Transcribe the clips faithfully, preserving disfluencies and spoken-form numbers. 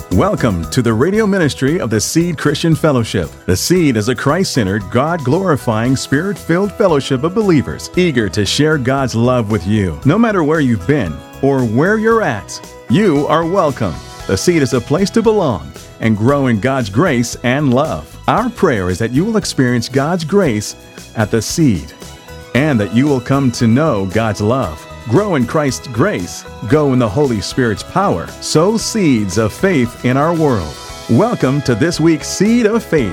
Welcome to the radio ministry of the Seed Christian Fellowship. The Seed is a Christ-centered, God-glorifying, Spirit-filled fellowship of believers eager to share God's love with you. No matter where you've been or where you're at, you are welcome. The Seed is a place to belong and grow in God's grace and love. Our prayer is that you will experience God's grace at the Seed and that you will come to know God's love. Grow in Christ's grace, go in the Holy Spirit's power, sow seeds of faith in our world. Welcome to this week's Seed of Faith.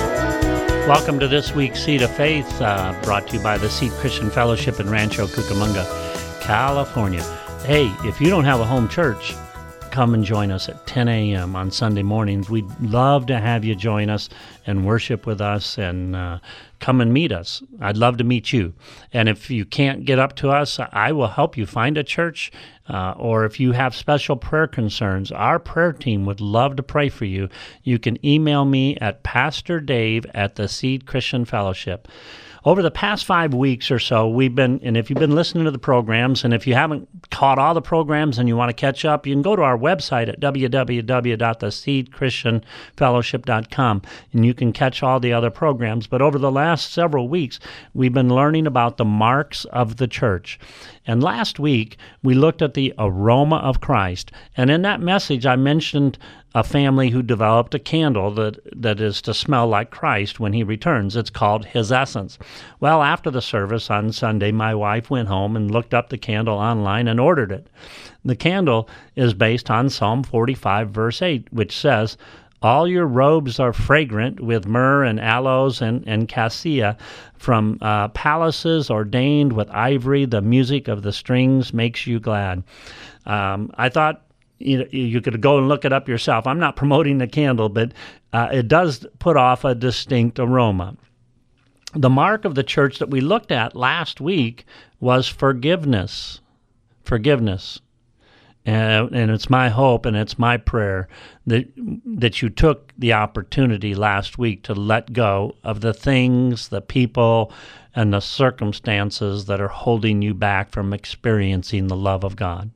Welcome to this week's Seed of Faith, uh, brought to you by the Seed Christian Fellowship in Rancho Cucamonga, California. Hey, if you don't have a home church, come and join us at ten a.m. on Sunday mornings. We'd love to have you join us and worship with us and uh, come and meet us. I'd love to meet you. And if you can't get up to us, I will help you find a church. Uh, or if you have special prayer concerns, our prayer team would love to pray for you. You can email me at Pastor Dave at the Seed Christian Fellowship. Over the past five weeks or so, we've been, and if you've been listening to the programs, and if you haven't caught all the programs and you want to catch up, you can go to our website at w w w dot the seed christian fellowship dot com, and you can catch all the other programs. But over the last several weeks, we've been learning about the marks of the church. And last week, we looked at the aroma of Christ. And in that message, I mentioned a family who developed a candle that, that is to smell like Christ when he returns. It's called His Essence. Well, after the service on Sunday, my wife went home and looked up the candle online and ordered it. The candle is based on Psalm forty-five, verse eight, which says, "All your robes are fragrant with myrrh and aloes and, and cassia. From uh, palaces ordained with ivory, the music of the strings makes you glad." Um, I thought, You know, you could go and look it up yourself. I'm not promoting the candle, but uh, it does put off a distinct aroma. The mark of the church that we looked at last week was forgiveness. Forgiveness. And, and it's my hope and it's my prayer that that you took the opportunity last week to let go of the things, the people, and the circumstances that are holding you back from experiencing the love of God.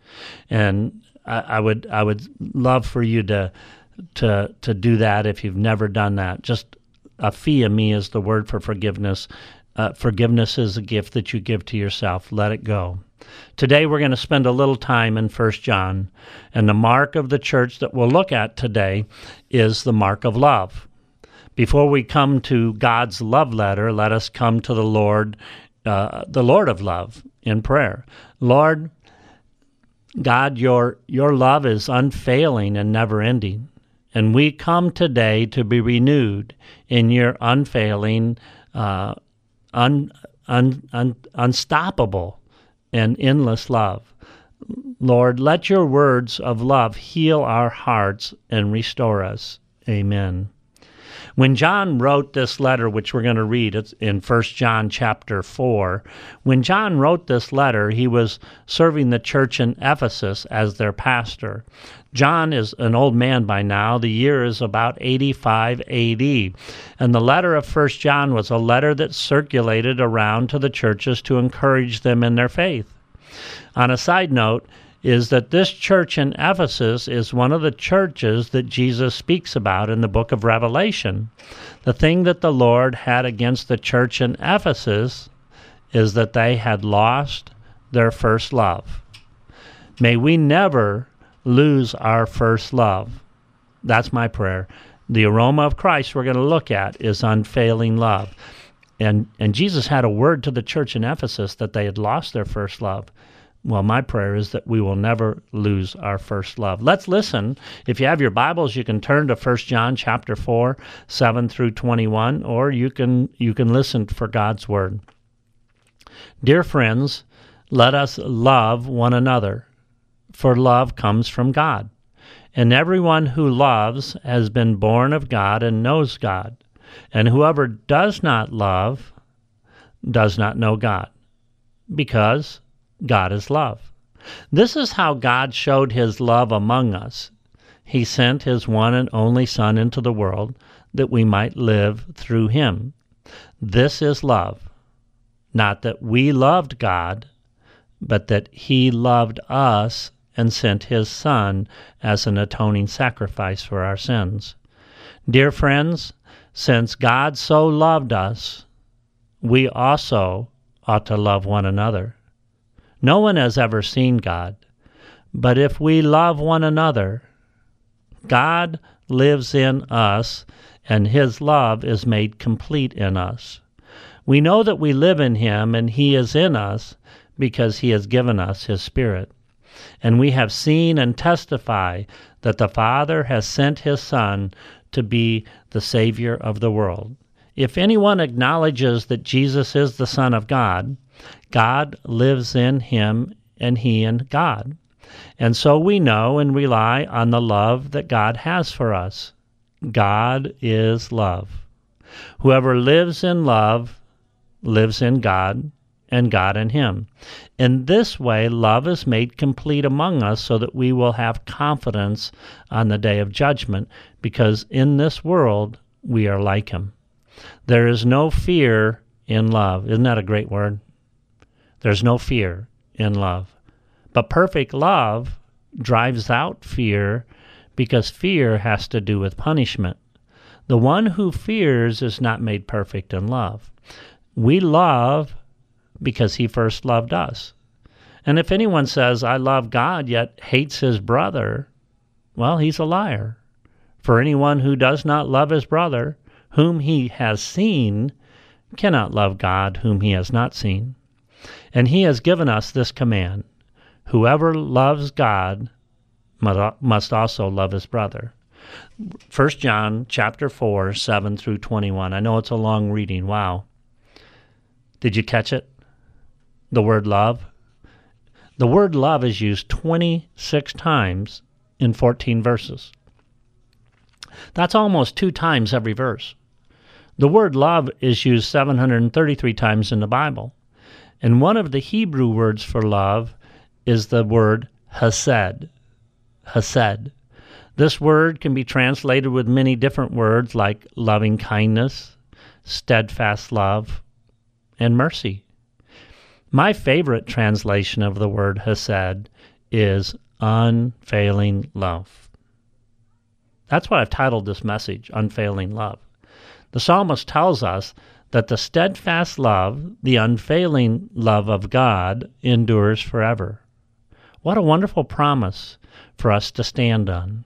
And I would I would love for you to to to do that if you've never done that. Just aphiya me is the word for forgiveness. Uh, forgiveness is a gift that you give to yourself. Let it go. Today we're going to spend a little time in First John, and the mark of the church that we'll look at today is the mark of love. Before we come to God's love letter, let us come to the Lord, uh, the Lord of love, in prayer. Lord God, your your love is unfailing and never-ending, and we come today to be renewed in your unfailing, uh, un, un, un, unstoppable, and endless love. Lord, let your words of love heal our hearts and restore us. Amen. When John wrote this letter, which we're going to read, it's in First John chapter four, when John wrote this letter, he was serving the church in Ephesus as their pastor. John is an old man by now. The year is about eighty-five A D, and the letter of First John was a letter that circulated around to the churches to encourage them in their faith. On a side note, is that this church in Ephesus is one of the churches that Jesus speaks about in the book of Revelation. The thing that the Lord had against the church in Ephesus is that they had lost their first love. May we never lose our first love. That's my prayer. The aroma of Christ we're going to look at is unfailing love. And, and Jesus had a word to the church in Ephesus that they had lost their first love. Well, my prayer is that we will never lose our first love. Let's listen. If you have your Bibles, you can turn to First John chapter four, seven through twenty-one, or you can you can listen for God's word. Dear friends, let us love one another, for love comes from God. And everyone who loves has been born of God and knows God. And whoever does not love does not know God, because God is love. This is how God showed his love among us. He sent his one and only Son into the world that we might live through him. This is love, not that we loved God, but that he loved us and sent his Son as an atoning sacrifice for our sins. Dear friends, since God so loved us, we also ought to love one another. No one has ever seen God, but if we love one another, God lives in us, and his love is made complete in us. We know that we live in him, and he is in us because he has given us his Spirit. And we have seen and testify that the Father has sent his Son to be the Savior of the world. If anyone acknowledges that Jesus is the Son of God, God lives in him and he in God. And so we know and rely on the love that God has for us. God is love. Whoever lives in love lives in God, and God in him. In this way, love is made complete among us so that we will have confidence on the day of judgment, because in this world we are like him. There is no fear in love. Isn't that a great word? There's no fear in love. But perfect love drives out fear, because fear has to do with punishment. The one who fears is not made perfect in love. We love because he first loved us. And if anyone says, I love God, yet hates his brother, well, he's a liar. For anyone who does not love his brother, whom he has seen, cannot love God, whom he has not seen. And he has given us this command: whoever loves God must also love his brother. First John chapter four, seven through twenty-one. I know it's a long reading. Wow. Did you catch it? The word love. The word love is used twenty-six times in fourteen verses. That's almost two times every verse. The word love is used seven hundred thirty-three times in the Bible. And one of the Hebrew words for love is the word hesed. Hesed. This word can be translated with many different words like loving kindness, steadfast love, and mercy. My favorite translation of the word hesed is unfailing love. That's what I've titled this message, Unfailing Love. The psalmist tells us that the steadfast love, the unfailing love of God, endures forever. What a wonderful promise for us to stand on.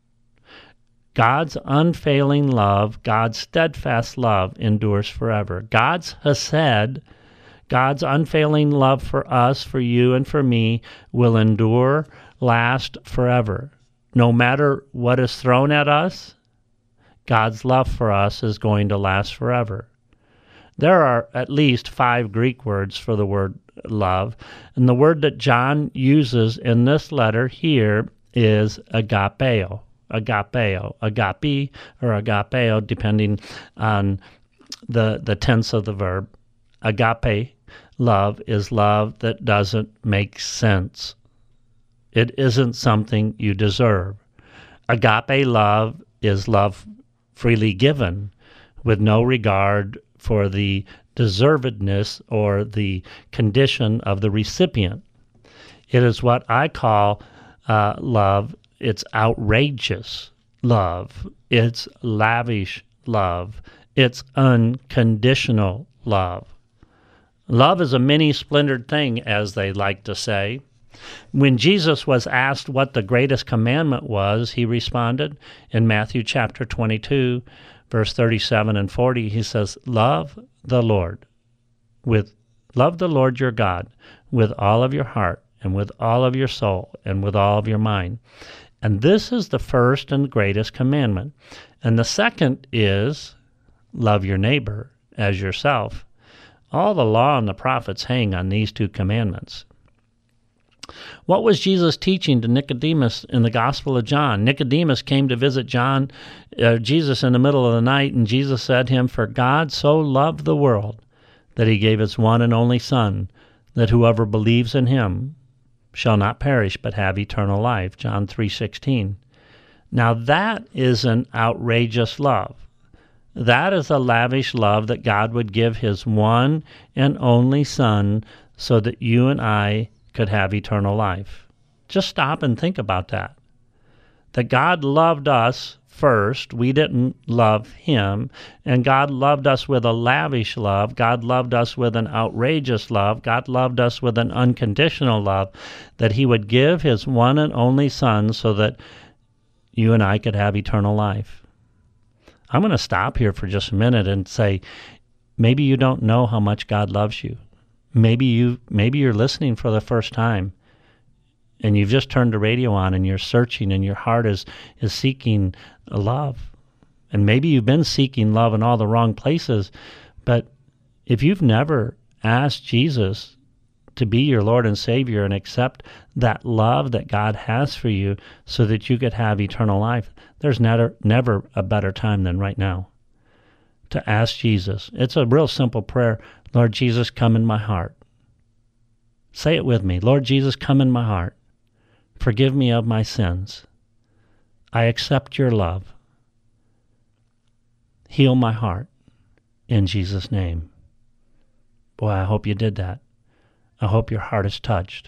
God's unfailing love, God's steadfast love endures forever. God's hesed, God's unfailing love for us, for you, and for me will endure, last forever. No matter what is thrown at us, God's love for us is going to last forever. There are at least five Greek words for the word love, and the word that John uses in this letter here is agapeo. Agapeo, agape, or agapeo, depending on the the tense of the verb. Agape love is love that doesn't make sense. It isn't something you deserve. Agape love is love freely given, with no regard for the deservedness or the condition of the recipient. It is what I call uh, love. It's outrageous love. It's lavish love. It's unconditional love. Love is a many-splendored thing, as they like to say. When Jesus was asked what the greatest commandment was, he responded in Matthew chapter twenty-two, verse thirty-seven and forty, he says, Love the Lord with love the Lord your God with all of your heart and with all of your soul and with all of your mind. And this is the first and greatest commandment. And the second is love your neighbor as yourself. All the law and the prophets hang on these two commandments. What was Jesus teaching to Nicodemus in the Gospel of John? Nicodemus came to visit John, uh, Jesus in the middle of the night, and Jesus said to him, For God so loved the world that he gave his one and only Son, that whoever believes in him shall not perish but have eternal life. John three sixteen. Now that is an outrageous love. That is a lavish love that God would give his one and only Son so that you and I could have eternal life. Just stop and think about that. That God loved us first. We didn't love him. And God loved us with a lavish love. God loved us with an outrageous love. God loved us with an unconditional love, that he would give his one and only Son so that you and I could have eternal life. I'm going to stop here for just a minute and say, maybe you don't know how much God loves you. Maybe you, maybe you're listening for the first time, and you've just turned the radio on and you're searching and your heart is, is seeking love. And maybe you've been seeking love in all the wrong places, but if you've never asked Jesus to be your Lord and Savior and accept that love that God has for you so that you could have eternal life, there's never, never a better time than right now to ask Jesus. It's a real simple prayer. Lord Jesus, come in my heart. Say it with me. Lord Jesus, come in my heart. Forgive me of my sins. I accept your love. Heal my heart in Jesus' name. Boy, I hope you did that. I hope your heart is touched.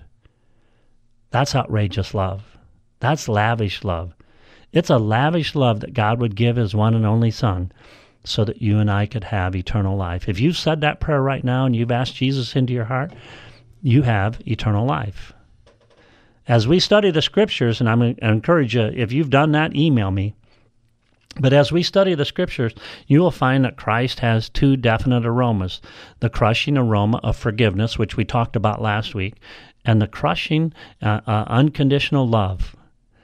That's outrageous love. That's lavish love. It's a lavish love that God would give his one and only Son so that you and I could have eternal life. If you've said that prayer right now and you've asked Jesus into your heart, you have eternal life. As we study the Scriptures, and I'm going to encourage you, if you've done that, email me. But as we study the Scriptures, you will find that Christ has two definite aromas. The crushing aroma of forgiveness, which we talked about last week, and the crushing, uh, uh, unconditional love.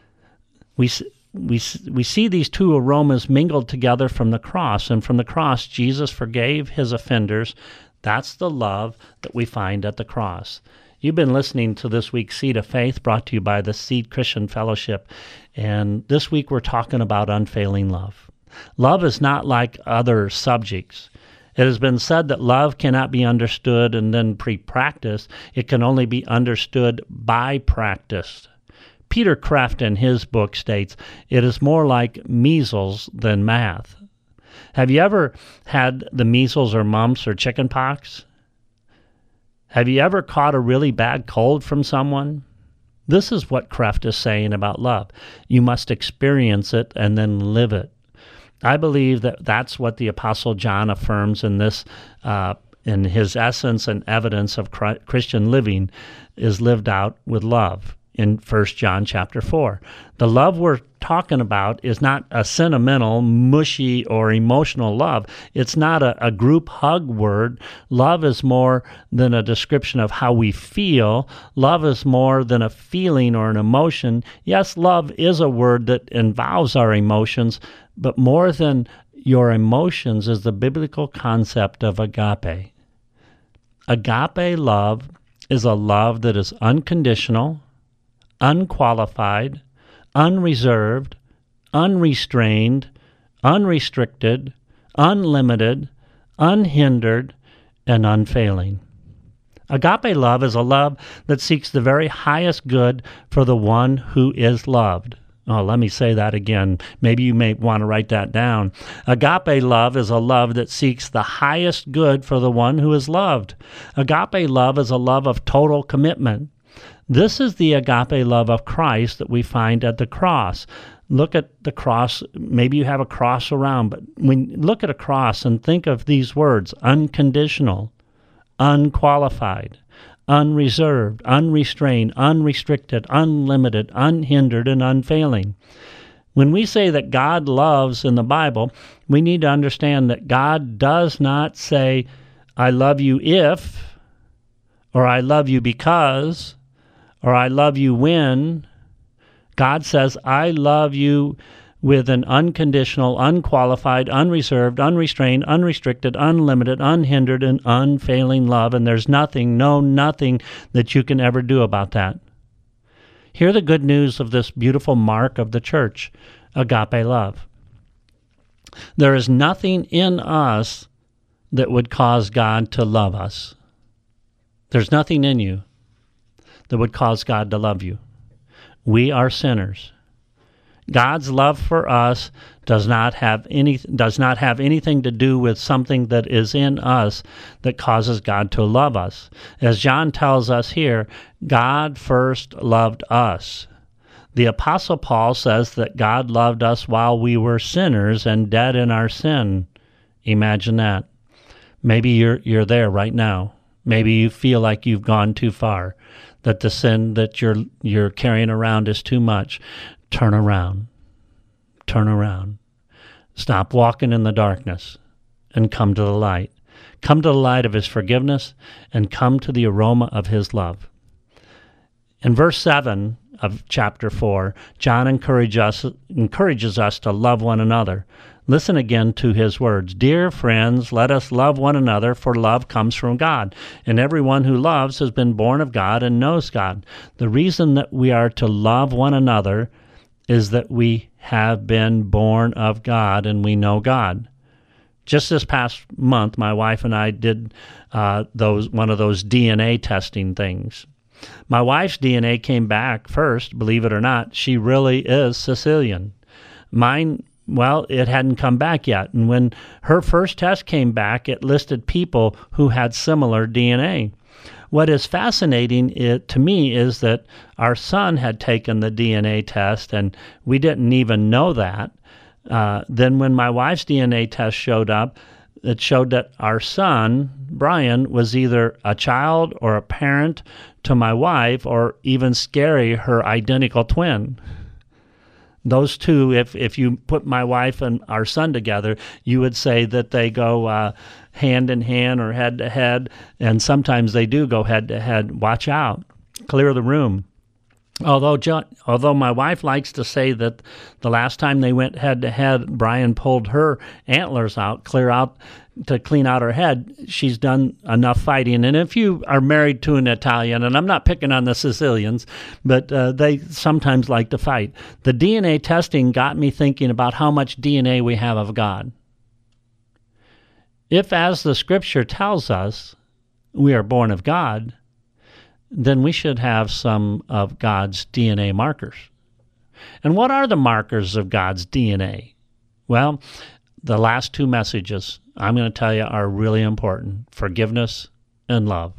We, we, we see these two aromas mingled together from the cross, and from the cross, Jesus forgave his offenders. That's the love that we find at the cross. You've been listening to this week's Seed of Faith, brought to you by the Seed Christian Fellowship. And this week we're talking about unfailing love. Love is not like other subjects. It has been said that love cannot be understood and then pre-practiced. It can only be understood by practice. Peter Kreeft in his book states, it is more like measles than math. Have you ever had the measles or mumps or chicken pox? Have you ever caught a really bad cold from someone? This is what Kreeft is saying about love. You must experience it and then live it. I believe that that's what the Apostle John affirms in this, uh, in his essence and evidence of Christian living is lived out with love in First John chapter four. The love we're talking about is not a sentimental, mushy, or emotional love. It's not a, a group hug word. Love is more than a description of how we feel. Love is more than a feeling or an emotion. Yes, love is a word that involves our emotions, but more than your emotions is the biblical concept of agape. Agape love is a love that is unconditional, unqualified, unreserved, unrestrained, unrestricted, unlimited, unhindered, and unfailing. Agape love is a love that seeks the very highest good for the one who is loved. Oh, let me say that again. Maybe you may want to write that down. Agape love is a love that seeks the highest good for the one who is loved. Agape love is a love of total commitment. This is the agape love of Christ that we find at the cross. Look at the cross. Maybe you have a cross around, but when look at a cross and think of these words: unconditional, unqualified, unreserved, unrestrained, unrestricted, unlimited, unhindered, and unfailing. When we say that God loves in the Bible, we need to understand that God does not say, I love you if, or I love you because, or I love you when. God says, I love you with an unconditional, unqualified, unreserved, unrestrained, unrestricted, unlimited, unhindered, and unfailing love, and there's nothing, no nothing that you can ever do about that. Hear the good news of this beautiful mark of the church, agape love. There is nothing in us that would cause God to love us. There's nothing in you that would cause God to love you. We are sinners. God's love for us does not have any does not have anything to do with something that is in us that causes God to love us. As John tells us here, God first loved us. The Apostle Paul says that God loved us while we were sinners and dead in our sin. Imagine that. Maybe you're you're there right now. Maybe you feel like you've gone too far, that the sin that you're you're carrying around is too much. Turn around. Turn around. Stop walking in the darkness and come to the light. Come to the light of his forgiveness and come to the aroma of his love. In verse seven of chapter four, John encourage us, encourages us to love one another. Listen again to his words. Dear friends, let us love one another, for love comes from God. And everyone who loves has been born of God and knows God. The reason that we are to love one another is that we have been born of God and we know God. Just this past month, my wife and I did uh, those one of those D N A testing things. My wife's D N A came back first, believe it or not. She really is Sicilian. Mine, well, it hadn't come back yet. And when her first test came back, it listed people who had similar D N A. What is fascinating it, to me is that our son had taken the D N A test, and we didn't even know that. Uh, then when my wife's D N A test showed up, it showed that our son, Brian, was either a child or a parent to my wife, or even scary, her identical twin. Those two, if if you put my wife and our son together, you would say that they go uh, hand in hand or head to head, and sometimes they do go head to head. Watch out. Clear the room. Although John, although my wife likes to say that the last time they went head to head, Brian pulled her antlers out, clear out to clean out her head. She's done enough fighting. And if you are married to an Italian, and I'm not picking on the Sicilians, but uh, they sometimes like to fight. The D N A testing got me thinking about how much D N A we have of God. If, as the Scripture tells us, we are born of God, then we should have some of God's D N A markers. And what are the markers of God's D N A? Well, the last two messages I'm going to tell you are really important: forgiveness and love.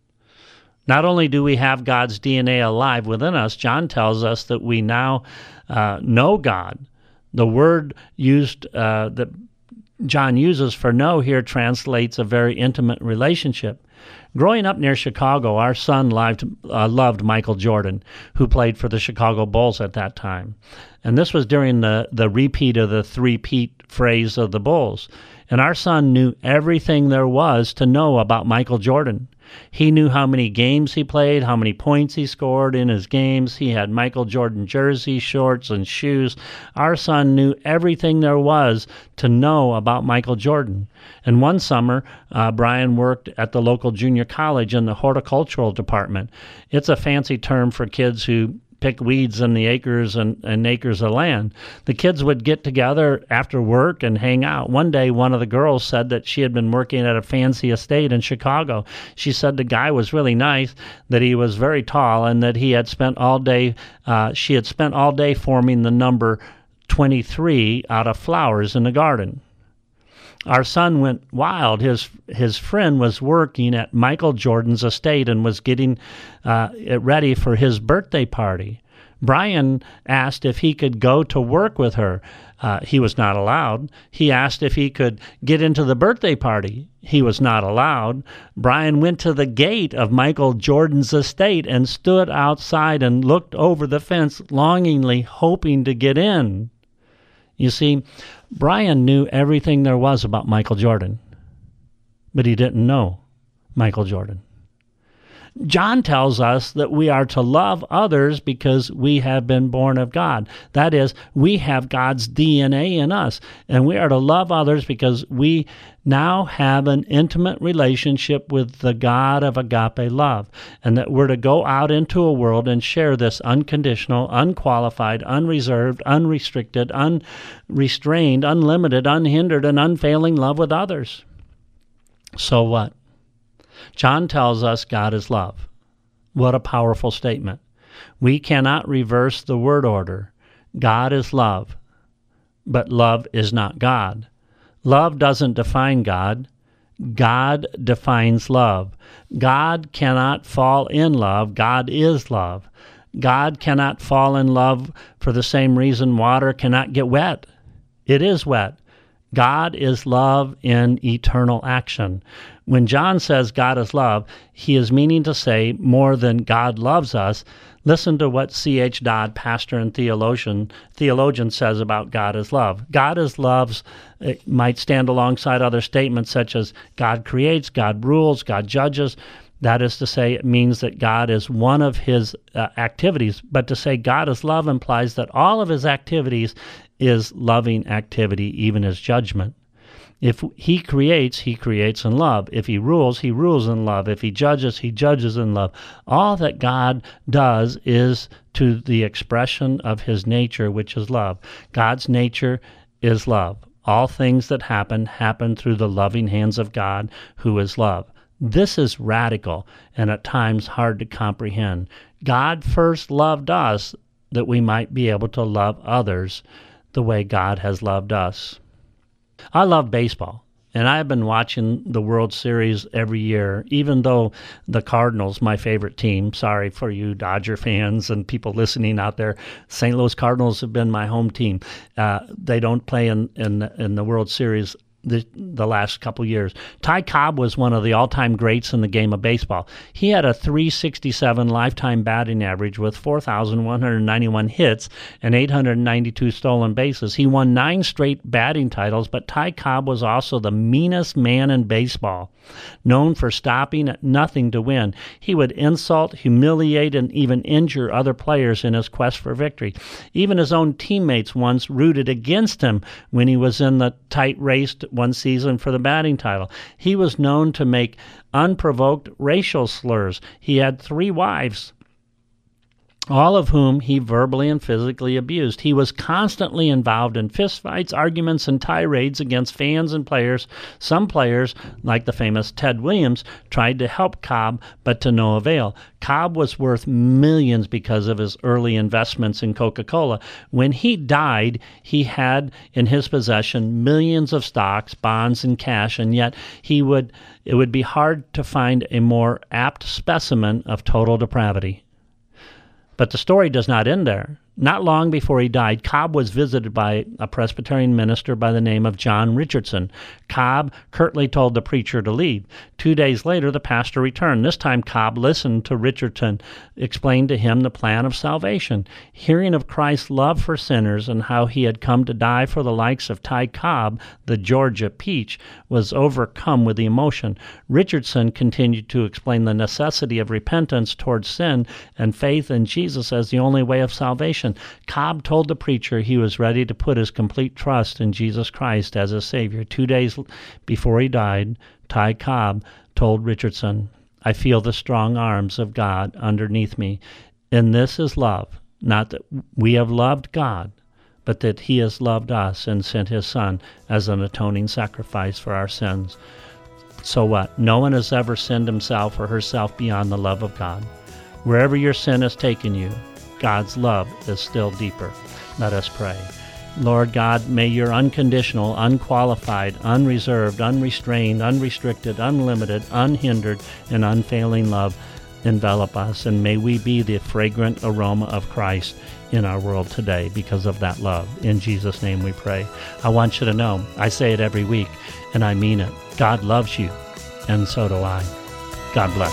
Not only do we have God's D N A alive within us, John tells us that we now uh, know God. The word used uh, that John uses for know here translates a very intimate relationship. Growing up near Chicago, our son loved, uh, loved Michael Jordan, who played for the Chicago Bulls at that time. And this was during the, the repeat of the three-peat phrase of the Bulls. And our son knew everything there was to know about Michael Jordan. He knew how many games he played, how many points he scored in his games. He had Michael Jordan jerseys, shorts, and shoes. Our son knew everything there was to know about Michael Jordan. And one summer, uh, Brian worked at the local junior college in the horticultural department. It's a fancy term for kids who pick weeds in the acres and, and acres of land. The kids would get together after work and hang out. One day, one of the girls said that she had been working at a fancy estate in Chicago. She said the guy was really nice, that he was very tall, and that he had spent all day, uh, she had spent all day forming the number twenty-three out of flowers in the garden. Our son went wild. His his friend was working at Michael Jordan's estate and was getting uh, it ready for his birthday party. Brian asked if he could go to work with her. Uh, he was not allowed. He asked if he could get into the birthday party. He was not allowed. Brian went to the gate of Michael Jordan's estate and stood outside and looked over the fence, longingly hoping to get in. You see, Brian knew everything there was about Michael Jordan, but he didn't know Michael Jordan. John tells us that we are to love others because we have been born of God. That is, we have God's D N A in us, and we are to love others because we now have an intimate relationship with the God of agape love, and that we're to go out into a world and share this unconditional, unqualified, unreserved, unrestricted, unrestrained, unlimited, unhindered, and unfailing love with others. So what? John tells us God is love. What a powerful statement. We cannot reverse the word order. God is love, but love is not God. Love doesn't define God. God defines love. God cannot fall in love. God is love. God cannot fall in love for the same reason water cannot get wet. It is wet. God is love in eternal action. When John says God is love, he is meaning to say more than God loves us. Listen to what C H Dodd, pastor and theologian, theologian says about God is love. God is love it might stand alongside other statements such as God creates, God rules, God judges. That is to say, it means that God is one of his uh, activities. But to say God is love implies that all of his activities is loving activity, even his judgment. If he creates, he creates in love. If he rules, he rules in love. If he judges, he judges in love. All that God does is to the expression of his nature, which is love. God's nature is love. All things that happen, happen through the loving hands of God, who is love. This is radical and at times hard to comprehend. God first loved us that we might be able to love others the way God has loved us. I love baseball, and I've been watching the World Series every year, even though the Cardinals, my favorite team, sorry for you Dodger fans and people listening out there, Saint Louis Cardinals have been my home team. Uh, they don't play in, in, in the World Series The, the last couple years. Ty Cobb was one of the all-time greats in the game of baseball. He had a three sixty-seven lifetime batting average with four thousand one hundred ninety-one hits and eight hundred ninety-two stolen bases. He won nine straight batting titles, but Ty Cobb was also the meanest man in baseball, known for stopping at nothing to win. He would insult, humiliate, and even injure other players in his quest for victory. Even his own teammates once rooted against him when he was in the tight race one season for the batting title. He was known to make unprovoked racial slurs. He had three wives, all of whom he verbally and physically abused. He was constantly involved in fistfights, arguments, and tirades against fans and players. Some players, like the famous Ted Williams, tried to help Cobb, but to no avail. Cobb was worth millions because of his early investments in Coca-Cola. When he died, he had in his possession millions of stocks, bonds, and cash, and yet he would it would be hard to find a more apt specimen of total depravity. But the story does not end there. Not long before he died, Cobb was visited by a Presbyterian minister by the name of John Richardson. Cobb curtly told the preacher to leave. Two days later, the pastor returned. This time, Cobb listened to Richardson explain to him the plan of salvation. Hearing of Christ's love for sinners and how he had come to die for the likes of Ty Cobb, the Georgia peach, was overcome with emotion. Richardson continued to explain the necessity of repentance towards sin and faith in Jesus as the only way of salvation. Cobb told the preacher he was ready to put his complete trust in Jesus Christ as his Savior. Two days before he died, Ty Cobb told Richardson, "I feel the strong arms of God underneath me. And this is love, not that we have loved God, but that he has loved us and sent his Son as an atoning sacrifice for our sins." So what? No one has ever sinned himself or herself beyond the love of God. Wherever your sin has taken you, God's love is still deeper. Let us pray. Lord God, may your unconditional, unqualified, unreserved, unrestrained, unrestricted, unlimited, unhindered, and unfailing love envelop us, and may we be the fragrant aroma of Christ in our world today because of that love. In Jesus' name we pray. I want you to know, I say it every week, and I mean it. God loves you, and so do I. God bless.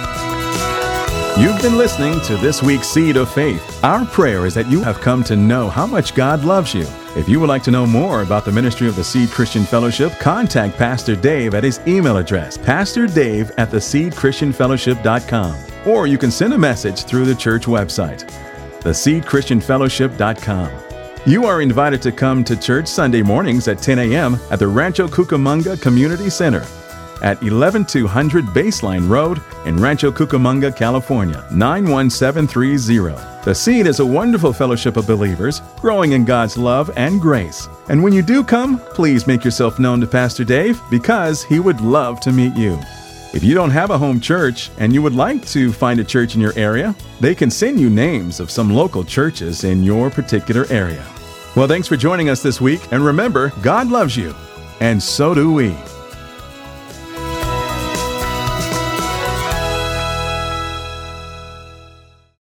You've been listening to this week's Seed of Faith. Our prayer is that you have come to know how much God loves you. If you would like to know more about the ministry of the Seed Christian Fellowship, contact Pastor Dave at his email address, pastor dave at the seed christian fellowship dot com. Or you can send a message through the church website, the seed christian fellowship dot com. You are invited to come to church Sunday mornings at ten a.m. at the Rancho Cucamonga Community Center at eleven two hundred Baseline Road in Rancho Cucamonga, California, nine one seven three zero. The Seed is a wonderful fellowship of believers growing in God's love and grace. And when you do come, please make yourself known to Pastor Dave because he would love to meet you. If you don't have a home church and you would like to find a church in your area, they can send you names of some local churches in your particular area. Well, thanks for joining us this week, and remember, God loves you, and so do we.